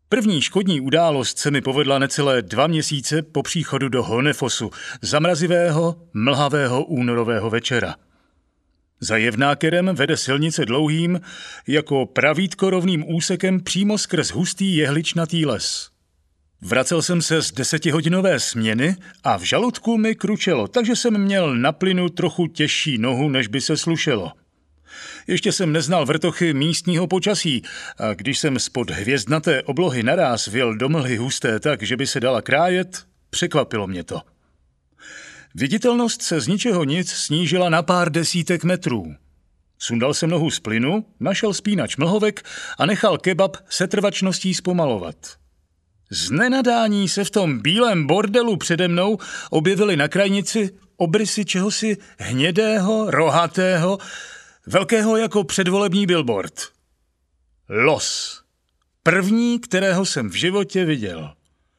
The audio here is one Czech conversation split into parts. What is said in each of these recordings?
První škodní událost se mi povedla necelé 2 měsíce po příchodu do Honefosu, zamrazivého, mlhavého únorového večera. Za Jevnákerem vede silnice dlouhým, jako pravítko rovným úsekem přímo skrz hustý jehličnatý les. Vracel jsem se z 10hodinové směny a v žaludku mi kručelo, takže jsem měl na plynu trochu těžší nohu, než by se slušelo. Ještě jsem neznal vrtochy místního počasí a když jsem spod hvězdnaté oblohy naráz vjel do mlhy husté tak, že by se dala krájet, překvapilo mě to. Viditelnost se z ničeho nic snížila na pár desítek metrů. Sundal jsem nohu z plynu, našel spínač mlhovek a nechal kebab setrvačností zpomalovat. Z nenadání se v tom bílém bordelu přede mnou objevily na krajnici obrysy čehosi hnědého, rohatého, velkého jako předvolební billboard. Los. První, kterého jsem v životě viděl.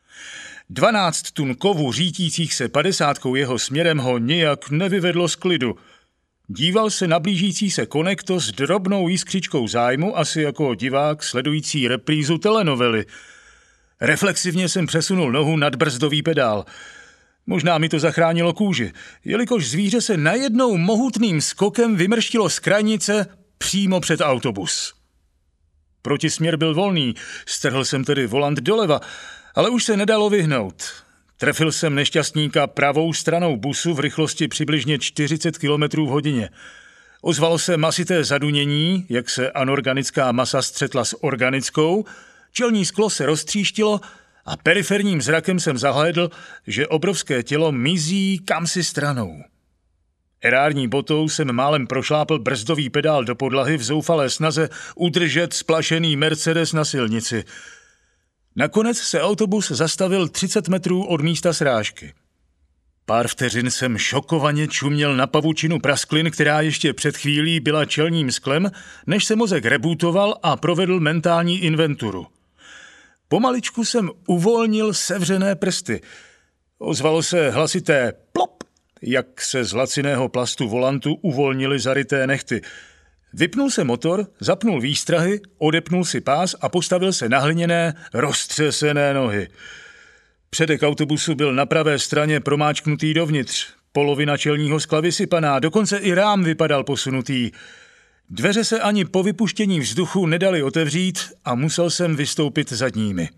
12 tun kovu řítících se 50 jeho směrem ho nijak nevyvedlo z klidu. Díval se na blížící se konekto s drobnou jiskřičkou zájmu, asi jako divák sledující reprízu telenovely. Reflexivně jsem přesunul nohu nad brzdový pedál. Možná mi to zachránilo kůži, jelikož zvíře se najednou mohutným skokem vymrštilo z krajnice přímo před autobus. Protisměr byl volný, strhl jsem tedy volant doleva, ale už se nedalo vyhnout. Trefil jsem nešťastníka pravou stranou busu v rychlosti přibližně 40 km v hodině. Ozvalo se masité zadunění, jak se anorganická masa střetla s organickou, čelní sklo se roztříštilo a periferním zrakem jsem zahlédl, že obrovské tělo mizí kamsi stranou. Erární botou jsem málem prošlápl brzdový pedál do podlahy v zoufalé snaze udržet splašený Mercedes na silnici. Nakonec se autobus zastavil 30 metrů od místa srážky. Pár vteřin jsem šokovaně čuměl na pavučinu prasklin, která ještě před chvílí byla čelním sklem, než se mozek rebootoval a provedl mentální inventuru. Pomaličku jsem uvolnil sevřené prsty. Ozvalo se hlasité plop, jak se z laciného plastu volantu uvolnily zaryté nehty. Vypnul se motor, zapnul výstrahy, odepnul si pás a postavil se na hliněné, roztřesené nohy. Předek autobusu byl na pravé straně promáčknutý dovnitř, polovina čelního skla vysypaná, dokonce i rám vypadal posunutý. Dveře se ani po vypuštění vzduchu nedaly otevřít a musel jsem vystoupit zadními.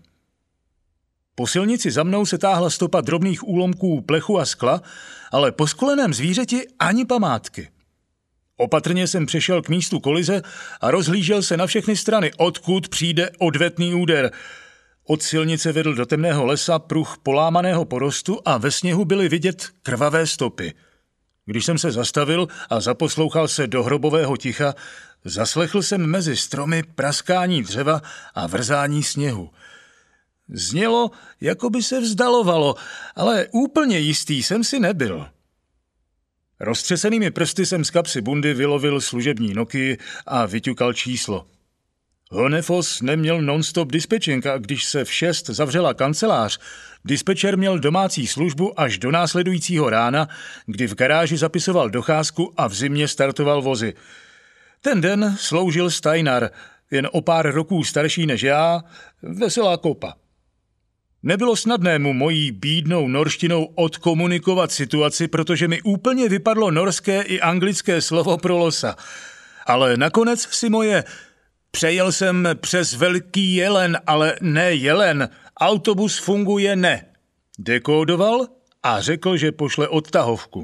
Po silnici za mnou se táhla stopa drobných úlomků plechu a skla, ale po skoleném zvířeti ani památky. Opatrně jsem přešel k místu kolize a rozhlížel se na všechny strany, odkud přijde odvetný úder. Od silnice vedl do temného lesa pruh polámaného porostu a ve sněhu byly vidět krvavé stopy. Když jsem se zastavil a zaposlouchal se do hrobového ticha, zaslechl jsem mezi stromy praskání dřeva a vrzání sněhu. Znělo, jako by se vzdalovalo, ale úplně jistý jsem si nebyl. Roztřesenými prsty jsem z kapsy bundy vylovil služební Nokii a vyťukal číslo. Honefos neměl non-stop dispečing a když se v 6 zavřela kancelář, dispečer měl domácí službu až do následujícího rána, kdy v garáži zapisoval docházku a v zimě startoval vozy. Ten den sloužil Steinar, jen o pár roků starší než já, veselá kopa. Nebylo snadné mu mojí bídnou norštinou odkomunikovat situaci, protože mi úplně vypadlo norské i anglické slovo pro losa. Ale nakonec si moje přejel jsem přes Velký Jelen, ale ne Jelen, autobus funguje ne. Dekódoval a řekl, že pošle odtahovku.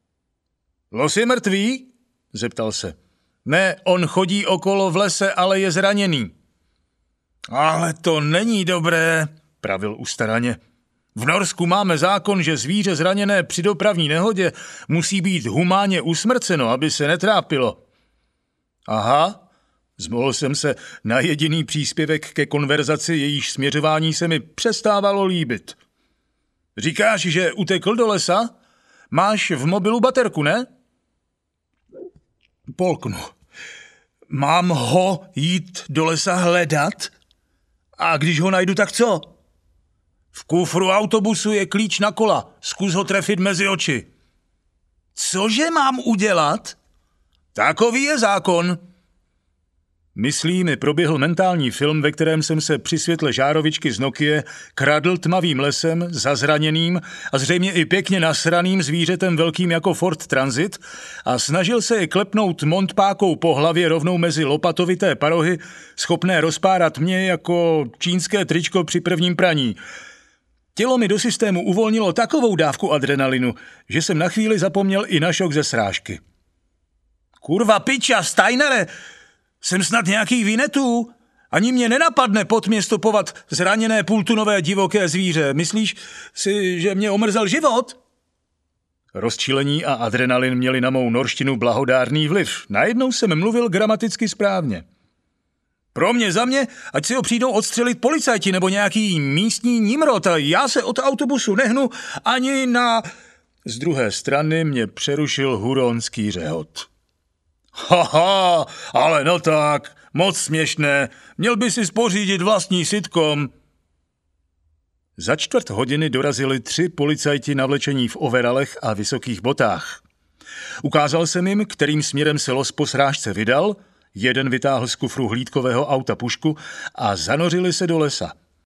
Los je mrtvý? Zeptal se. Ne, on chodí okolo v lese, ale je zraněný. Ale to není dobré, pravil ustaraně. V Norsku máme zákon, že zvíře zraněné při dopravní nehodě musí být humánně usmrceno, aby se netrápilo. Aha, zmohl jsem se na jediný příspěvek ke konverzaci, jejíž směřování se mi přestávalo líbit. Říkáš, že utekl do lesa? Máš v mobilu baterku, ne? Polknu. Mám ho jít do lesa hledat? A když ho najdu, tak co? V kufru autobusu je klíč na kola. Zkus ho trefit mezi oči. Cože mám udělat? Takový je zákon. Myslí mi proběhl mentální film, ve kterém jsem se při světle žárovičky z Nokie kradl tmavým lesem, zazraněným a zřejmě i pěkně nasraným zvířetem velkým jako Ford Transit a snažil se je klepnout montpákou po hlavě rovnou mezi lopatovité parohy, schopné rozpárat mě jako čínské tričko při prvním praní. Tělo mi do systému uvolnilo takovou dávku adrenalinu, že jsem na chvíli zapomněl i na šok ze srážky. Kurva piča, Steinere! Jsem snad nějaký Vinetů? Ani mě nenapadne pod mě stopovat zraněné půltunové divoké zvíře. Myslíš si, že mě omrzel život? Rozčilení a adrenalin měli na mou norštinu blahodárný vliv. Najednou jsem mluvil gramaticky správně. Pro mě, za mě, ať si ho přijdou odstřelit policajti nebo nějaký místní nimrod a já se od autobusu nehnu ani na... Z druhé strany mě přerušil huronský řehot. Haha, ale no tak, moc směšné, měl by si spořídit vlastní sitcom. Za 1/4 dorazili 3 policajti navlečení v overalech a vysokých botách. Ukázal jsem jim, kterým směrem se los po srážce vydal, jeden vytáhl z kufru hlídkového auta pušku a zanořili se do lesa.